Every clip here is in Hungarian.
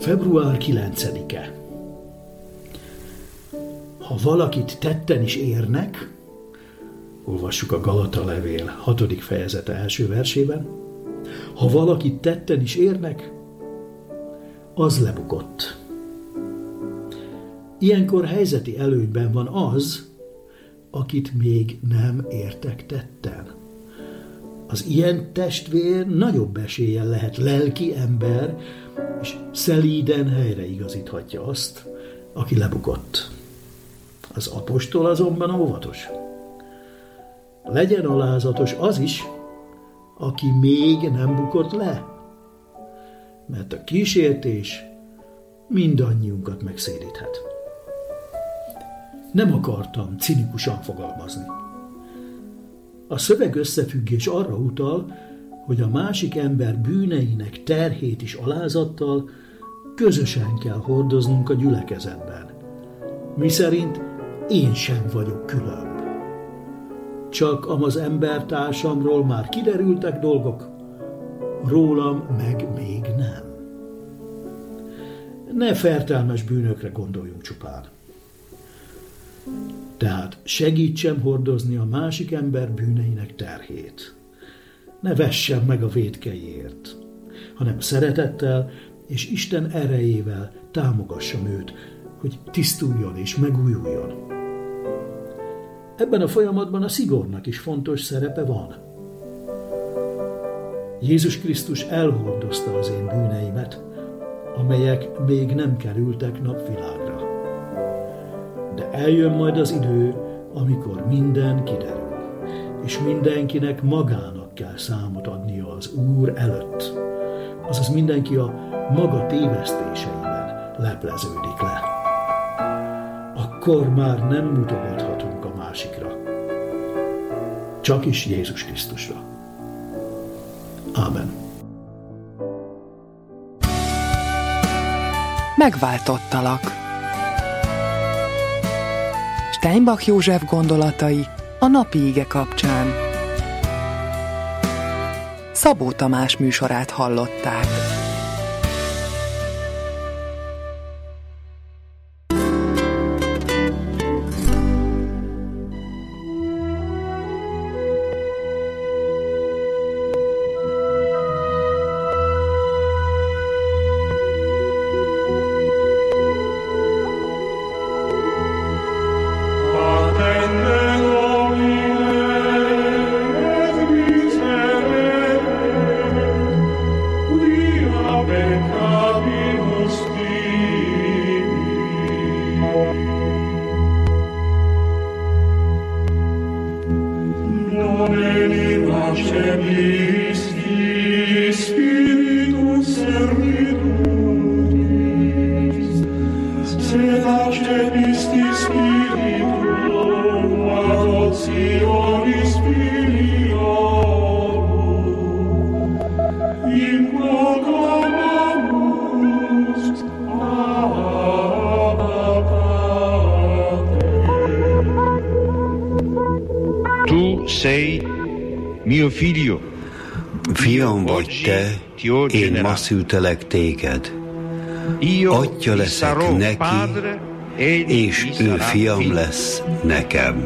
Február 9-e. Ha valakit tetten is érnek, olvassuk a Galata levél 6. fejezete első versében, ha valakit tetten is érnek, az lebukott. Ilyenkor helyzeti előnyben van az, akit még nem értek tetten. Az ilyen testvér nagyobb eséllyel lehet lelki ember, és szelíden helyreigazíthatja azt, aki lebukott. Az apostol azonban óvatos. Legyen alázatos az is, aki még nem bukott le, mert a kísértés mindannyiunkat megszédíthet. Nem akartam cinikusan fogalmazni. A szöveg összefüggés arra utal, hogy a másik ember bűneinek terhét is alázattal közösen kell hordoznunk a gyülekezetben. Miszerint én sem vagyok különb. Csak az embertársamról már kiderültek dolgok, rólam meg még nem. Ne fertelmes bűnökre gondoljunk csupán. Tehát segítsem hordozni a másik ember bűneinek terhét. Ne vessem meg a vétkeiért, hanem szeretettel és Isten erejével támogassam őt, hogy tisztuljon és megújuljon. Ebben a folyamatban a szigornak is fontos szerepe van. Jézus Krisztus elhordozta az én bűneimet, amelyek még nem kerültek napvilágra. De eljön majd az idő, amikor minden kiderül, és mindenkinek magának kell számot adnia az Úr előtt. Azaz mindenki a maga tévesztéseiben lepleződik le. Akkor már nem mutogathatunk a másikra, csak is Jézus Krisztusra. Ámen. Megváltottalak. Steinbach József gondolatai a napi ige kapcsán. Szabó Tamás műsorát hallották. Fiam vagy te, én ma szültelek téged. Atya leszek neki, és ő fiam lesz nekem.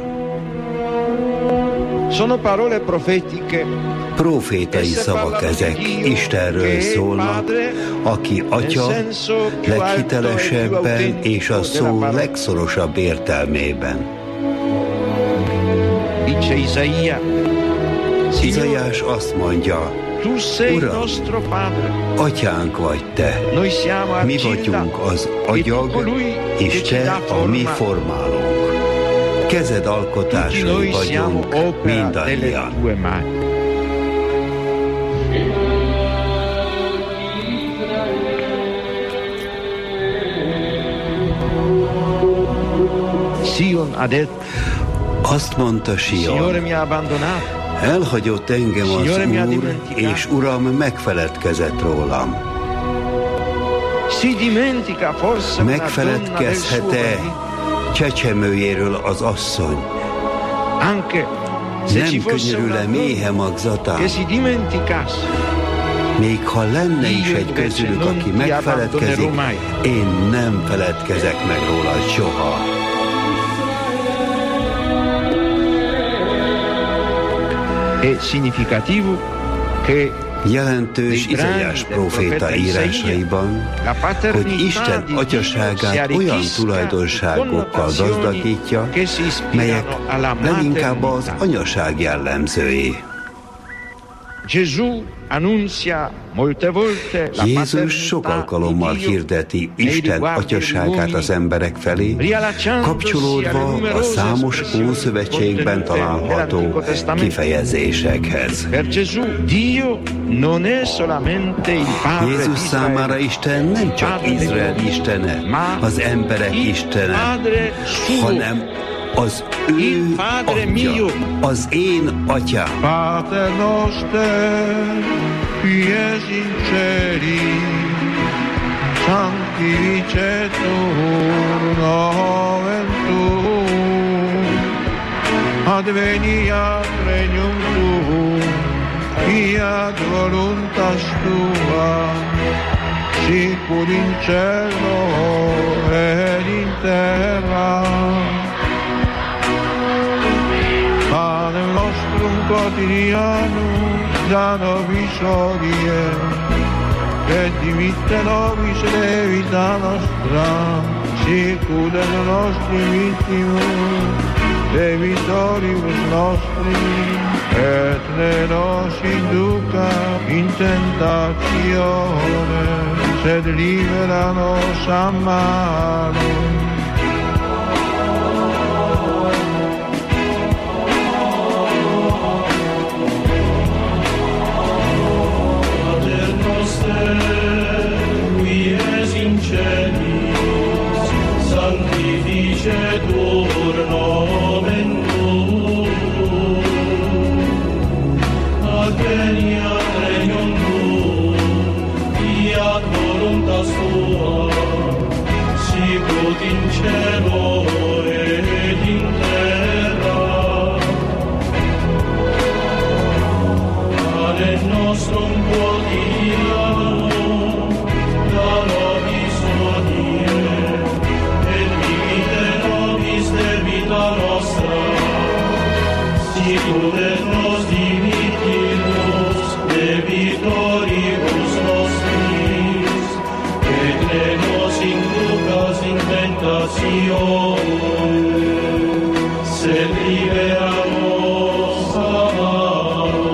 Profétai szavak ezek, Istenről szólnak, aki atya leghitelesebben és a szó legszorosabb értelmében. Izaiás azt mondja, Uram, atyánk vagy te, mi vagyunk az agyag, és te a mi formálónk. Kezed alkotásai vagyunk mindannyian. Azt mondta Sion, elhagyott engem az Úr, és Uram megfeledkezett rólam. Megfeledkezhet-e csecsemőjéről az asszony? Nem könyörül-e méhe magzatán? Még ha lenne is egy közülük, aki megfeledkezik, én nem feledkezek meg rólad soha. È significativo che jelentős Izaiás próféta írásaiban, hogy Isten atyaságát olyan tulajdonságokkal gazdagítja, melyek leginkább az anyaság jellemzői. Jézus sok alkalommal hirdeti Isten atyaságát az emberek felé, kapcsolódva a számos Ószövetségben található kifejezésekhez. Jézus számára Isten nem csak Izrael istene, az emberek istene, hanem az ő atya, az én atyám. Pater noster, qui es in celi, sanctificetur nomen tuum, adveniat regnum tuum, fiat voluntas tua, sicur in cielo ed in terra. Panem nostrum quotidianum da nobis hodie, et dimitte nobis debita nostra, sicut et nostri vittimus debitoribus nostri, et ne nos induca in tentatione, sed libera nos a malo. Sanctificetur nomen tuum, adveniat regnum tuum, fiat voluntas tua, sicut in cielo ed in terra. Panem nostrum quotidianum da nobis hodie, debita nostra, sicut et nos dimittimus debitoribus nostris, et ne nos inducas in tentatione, sed libera nos a malo.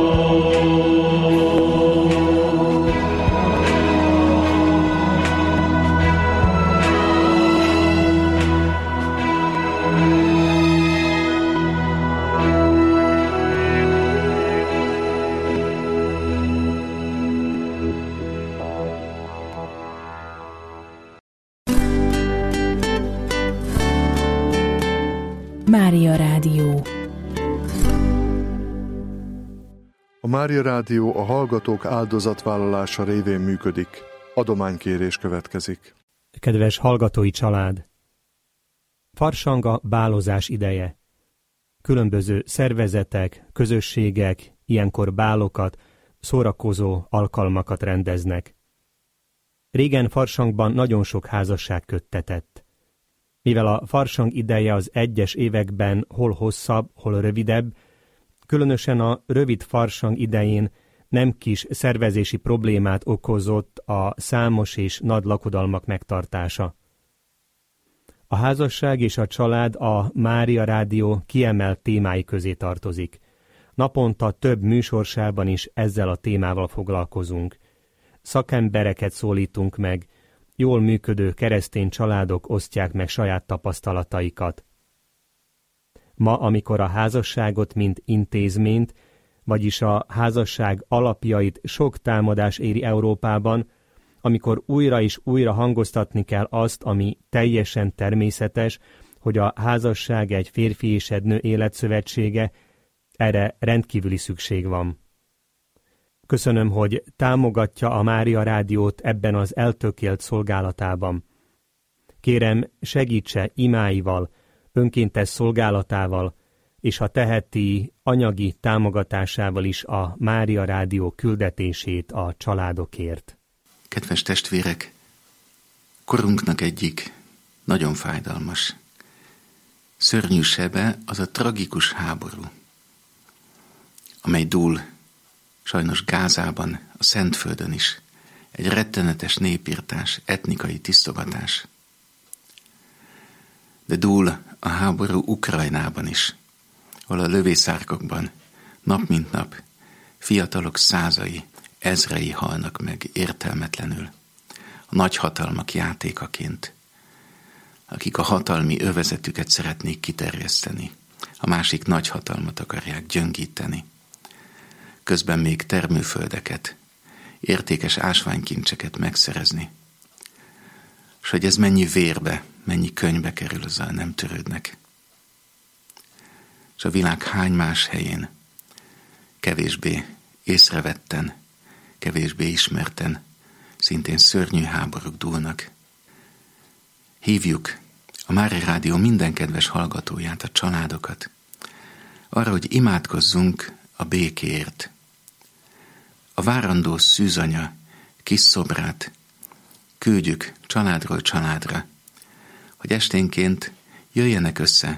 Mária Rádió. A Mária Rádió a hallgatók áldozatvállalása révén működik. Adománykérés következik. Kedves hallgatói család! Farsang a bálozás ideje. Különböző szervezetek, közösségek ilyenkor bálokat, szórakozó alkalmakat rendeznek. Régen Farsangban nagyon sok házasság köttetett. Mivel a farsang ideje az egyes években hol hosszabb, hol rövidebb, különösen a rövid farsang idején nem kis szervezési problémát okozott a számos és nagy lakodalmak megtartása. A házasság és a család a Mária Rádió kiemelt témái közé tartozik. Naponta több műsorsában is ezzel a témával foglalkozunk. Szakembereket szólítunk meg, jól működő keresztény családok osztják meg saját tapasztalataikat. Ma, amikor a házasságot mint intézményt, vagyis a házasság alapjait sok támadás éri Európában, amikor újra és újra hangoztatni kell azt, ami teljesen természetes, hogy a házasság egy férfi és egy nő életszövetsége, erre rendkívüli szükség van. Köszönöm, hogy támogatja a Mária Rádiót ebben az eltökélt szolgálatában. Kérem, segítse imáival, önkéntes szolgálatával, és ha teheti, anyagi támogatásával is a Mária Rádió küldetését a családokért. Kedves testvérek, korunknak egyik nagyon fájdalmas, szörnyű sebe az a tragikus háború, amely dúl sajnos Gázában, a Szentföldön is, egy rettenetes népirtás, etnikai tisztogatás. De dúl a háború Ukrajnában is, ahol a lövészárkokban nap mint nap fiatalok százai, ezrei halnak meg értelmetlenül, a nagyhatalmak játékaként, akik a hatalmi övezetüket szeretnék kiterjeszteni, a másik nagyhatalmat akarják gyöngíteni. Közben még termőföldeket, értékes ásványkincseket megszerezni. És hogy ez mennyi vérbe, mennyi könyvbe kerül, azzal nem törődnek. És a világ hány más helyén kevésbé észrevetten, kevésbé ismerten, szintén szörnyű háborúk dúlnak. Hívjuk a Mária Rádió minden kedves hallgatóját, a családokat, arra, hogy imádkozzunk a békéért. A várandó szűzanya kis szobrát küldjük családról családra, hogy esténként jöjjenek össze,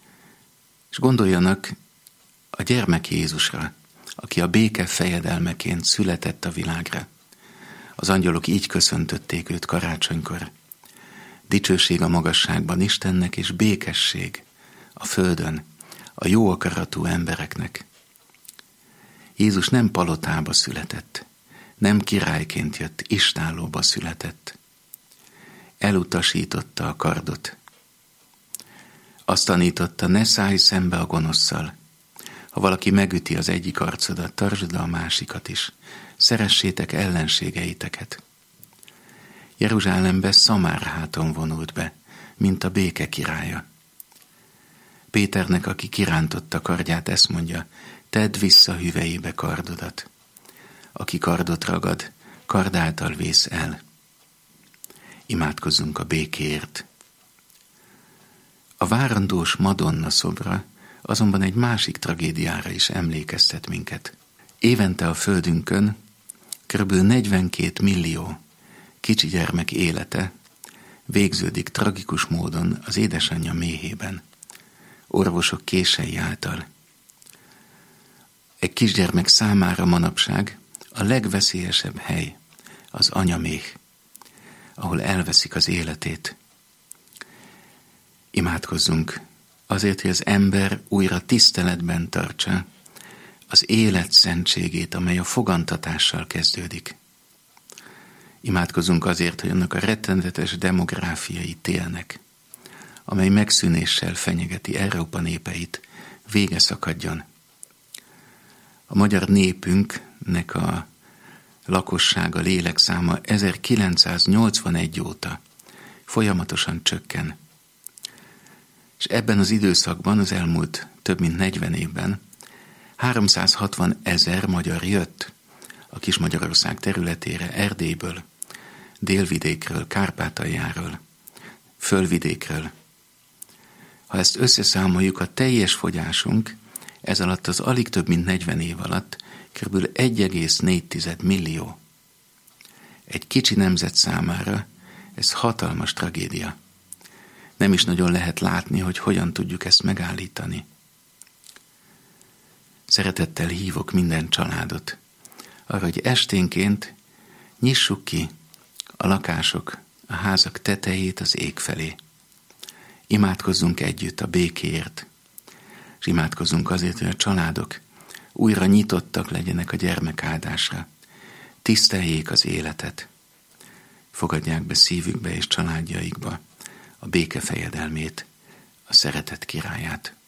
és gondoljanak a gyermek Jézusra, aki a béke fejedelmeként született a világra. Az angyalok így köszöntötték őt karácsonykor. Dicsőség a magasságban Istennek, és békesség a földön, a jó akaratú embereknek. Jézus nem palotába született, nem királyként jött, istállóba született. Elutasította a kardot. Azt tanította, ne szállj szembe a gonoszszal. Ha valaki megüti az egyik arcodat, tartsd a másikat is. Szeressétek ellenségeiteket. Jeruzsálembe Szamárháton vonult be, mint a béke királya. Péternek, aki kirántotta kardját, ezt mondja, tedd vissza hüvelyébe kardodat. Aki kardot ragad, kard által vész el. Imádkozzunk a békéért. A várandós Madonna szobra azonban egy másik tragédiára is emlékeztet minket. Évente a földünkön kb. 42 millió kicsi gyermek élete végződik tragikus módon az édesanyja méhében, orvosok kései által. Egy kisgyermek számára manapság a legveszélyesebb hely az anyaméh, ahol elveszik az életét. Imádkozzunk azért, hogy az ember újra tiszteletben tartsa az élet szentségét, amely a fogantatással kezdődik. Imádkozunk azért, hogy annak a rettenetes demográfiai télnek, amely megszűnéssel fenyegeti Európa népeit, vége szakadjon. A magyar népünknek a lakossága, lélekszáma 1981 óta folyamatosan csökken. És ebben az időszakban, az elmúlt több mint 40 évben 360 000 magyar jött a Kis-Magyarország területére Erdélyből, Délvidékről, Kárpátaljáról, Fölvidékről. Ha ezt összeszámoljuk, a teljes fogyásunk ez alatt az alig több mint 40 év alatt kb. 1,4 millió. Egy kicsi nemzet számára ez hatalmas tragédia. Nem is nagyon lehet látni, hogy hogyan tudjuk ezt megállítani. Szeretettel hívok minden családot arra, hogy esténként nyissuk ki a lakások, a házak tetejét az ég felé. Imádkozzunk együtt a békéért, és imádkozzunk azért, hogy a családok újra nyitottak legyenek a gyermekáldásra, tiszteljék az életet, fogadják be szívükbe és családjaikba a béke fejedelmét, a szeretet királyát.